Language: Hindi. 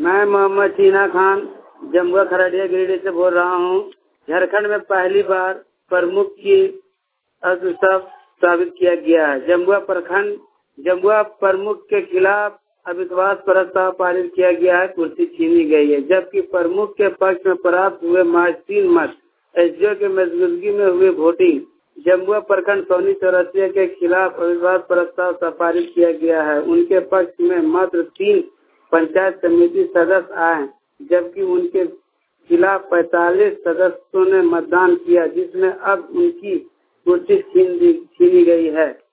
मैं मोहम्मद शीना खान जमुआ खरड़िया गिरिडीह से बोल रहा हूँ। झारखंड में पहली बार प्रमुख की अविश्वास साबित किया गया है। जमुआ प्रमुख के खिलाफ अविश्वास प्रस्ताव पारित किया गया है, कुर्सी छीनी गई है, जबकि प्रमुख के पक्ष में प्राप्त हुए महज 3 मत। एसडीओ के मौजूदगी में हुई वोटिंग जमुआ प्रखंड सोनी चौरसिया के खिलाफ अविश्वास प्रस्ताव पारित किया गया है। उनके पक्ष में मात्र 3 पंचायत समिति सदस्य आए, जबकि उनके खिलाफ 45 सदस्यों ने मतदान किया, जिसमें अब उनकी कुर्सी छीनी गई है।